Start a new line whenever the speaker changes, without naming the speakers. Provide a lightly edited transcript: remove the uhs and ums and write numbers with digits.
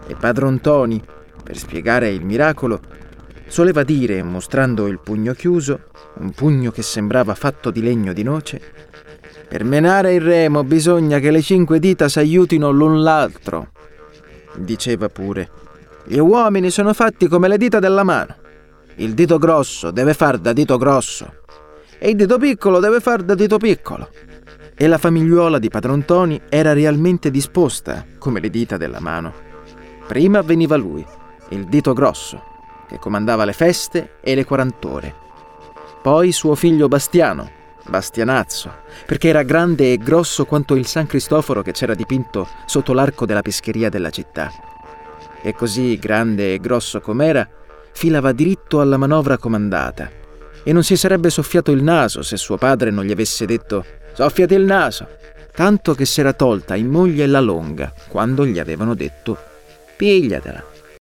E padron Ntoni, per spiegare il miracolo, soleva dire, mostrando il pugno chiuso, un pugno che sembrava fatto di legno di noce: per menare il remo bisogna che le 5 dita s'aiutino l'un l'altro. Diceva pure: gli uomini sono fatti come le dita della mano. Il dito grosso deve far da dito grosso e il dito piccolo deve far da dito piccolo. E la famigliuola di padron Ntoni era realmente disposta come le dita della mano. Prima veniva lui, il dito grosso, che comandava le feste e le 40 ore. Poi suo figlio Bastiano, Bastianazzo, perché era grande e grosso quanto il San Cristoforo che c'era dipinto sotto l'arco della pescheria della città. E così, grande e grosso com'era, filava diritto alla manovra comandata e non si sarebbe soffiato il naso se suo padre non gli avesse detto: soffiati il naso, tanto che s'era tolta in moglie la longa quando gli avevano detto: pigliatela.